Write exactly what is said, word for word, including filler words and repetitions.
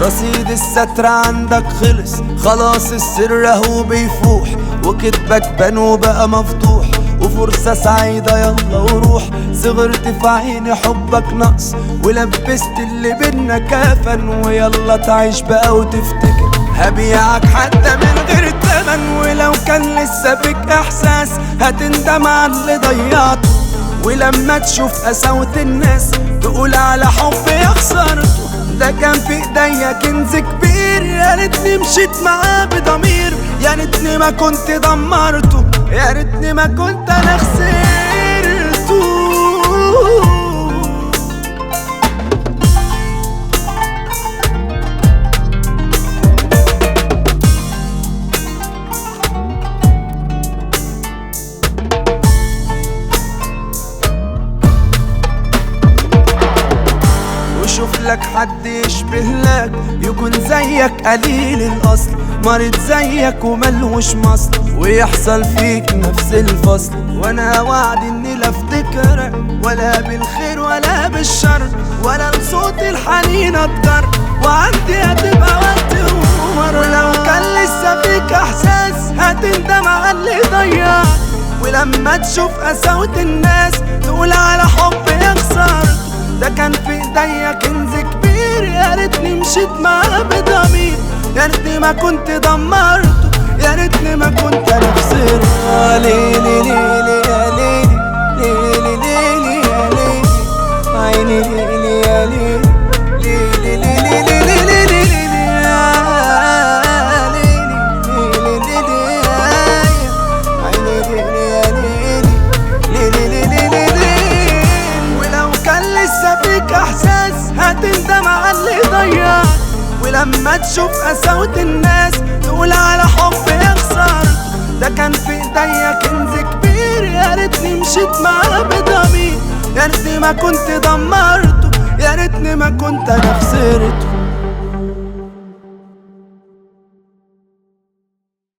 رصيد الستر عندك خلص خلاص، السر اهو بيفوح وكدبك بان وبقى مفتوح، وفرصة سعيدة يلا وروح. صغرت في عيني حبك نقص ولبست اللي بينا كفن، ويلا تعيش بقى وتفتكر هبيعك حتى من غير تمن. ولو كان لسه فيك احساس هتندم على اللي ضيعته، ولما تشوف قساوة الناس تقول على حب يا خسارته. ده كان في ايديا كنز كبير، يا ريتني مشيت معاه بضمير، يا ريتني ما كنت دمرته، يا ريتني ما كنت انا خسرته. شوف لك حد يشبه لك يكون زيك قليل الاصل، مريض زيك وملوش مصل، ويحصل فيك نفس الفصل. وانا وعدي اني لا افتكرك ولا بالخير ولا بالشر، ولا لصوت الحنين اقدر، وعندي هتبقى وقت ومر. ولو كان لسه فيك احساس هتندم على اللي ضيعك، ولما تشوف قساوة الناس تقول على حب يا خسارته. ده كان في ايديا كنز كبير، يا ريتني مشيت معاه بضمير، يا ريتني ما كنت دمرته، يا ريتني ما كنت انا خسرته. ليلي ليلي يا ليلي ليلي ليلي يا ليلي عيني ليلي يا ليلي ليلي ليلي ليلي ليلي ليلي يا ليلي ليلي ليلي يا عيني ليلي يا ليلي ليلي ليلي ليلي. ولو كان لسه فيك احساس هتندم على اللي ضيعك، ولما تشوف قساوة الناس تقول على حب يا خسارته. ده كان في ايديا كنز كبير، يا ريتني مشيت معاه بضمير، يا ريتني ما كنت دمرته، يا ريتني ما كنت انا خسرته.